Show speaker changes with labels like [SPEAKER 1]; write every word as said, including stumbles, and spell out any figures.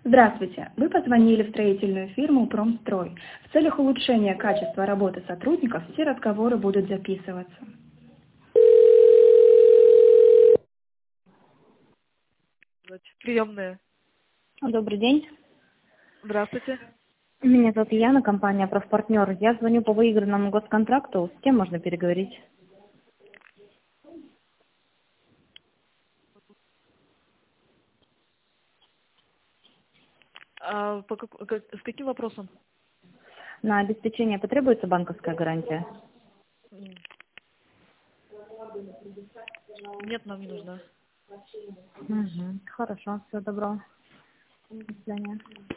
[SPEAKER 1] Здравствуйте. Вы позвонили в строительную фирму «Промстрой». В целях улучшения качества работы сотрудников все разговоры будут записываться.
[SPEAKER 2] Приемная.
[SPEAKER 3] Добрый день.
[SPEAKER 2] Здравствуйте.
[SPEAKER 3] Меня зовут Яна, компания «Профпартнер». Я звоню по выигранному госконтракту. С кем можно переговорить?
[SPEAKER 2] А по как- как- с каким вопросом?
[SPEAKER 3] На обеспечение потребуется банковская гарантия?
[SPEAKER 2] М, Нет, нам не нужна.
[SPEAKER 3] Угу. Хорошо, все, добро. До свидания.